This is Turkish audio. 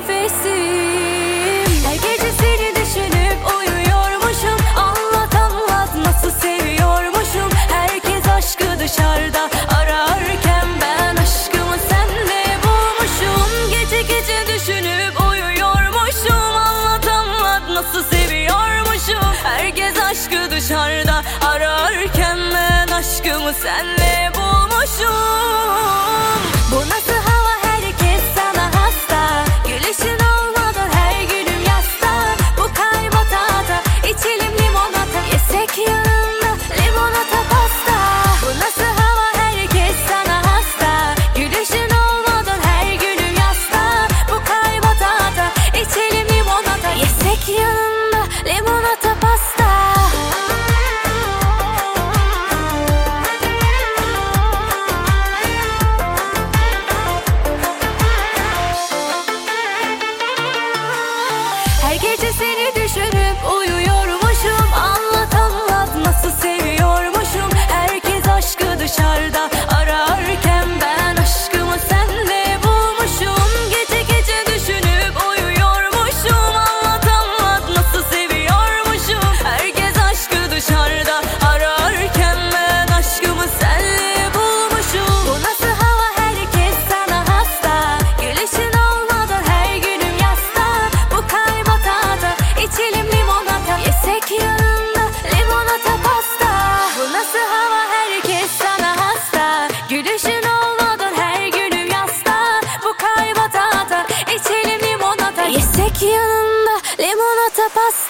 nefesim. Her gece seni düşünüp uyuyormuşum. Anlat anlat nasıl seviyormuşum. Herkes aşkı dışarıda ararken ben aşkımı sende bulmuşum. Gece gece düşünüp uyuyormuşum. Anlat anlat nasıl seviyormuşum. Herkes aşkı dışarıda ararken ben aşkımı senle bulmuşum. Bu nasıl hava, herkes sana hasta. Gülüşün olmadan her günüm yasta. Bu kalp batata, içelim limonata. Yesek yanında limonata pasta. Bu nasıl hava, herkes sana hasta. Gülüşün olmadan her günüm yasta. Bu kalp batata, içelim limonata. Yesek yanında limonata pasta. Her gece seni düşünüp uyuyormuşum. Anlat anlat nasıl seviyormuşum. Herkes aşkı dışarıda ararken ben aşkımı senle bulmuşum. Gece gece düşünüp uyuyormuşum. Anlat anlat nasıl seviyormuşum. Herkes aşkı dışarıda ararken ben aşkımı senle bulmuşum. Bu nasıl hava, herkes sana hasta. Gülüşün olmadan her günüm yasta. Bu kalp batata, içelim limonata. Yesek yanında limonata pasta. Bu nasıl hava, herkes sana hasta. Gülüşün olmadan her günüm yasta. Bu kalp batata, içelim limonata. Yesek yanında limonata pasta.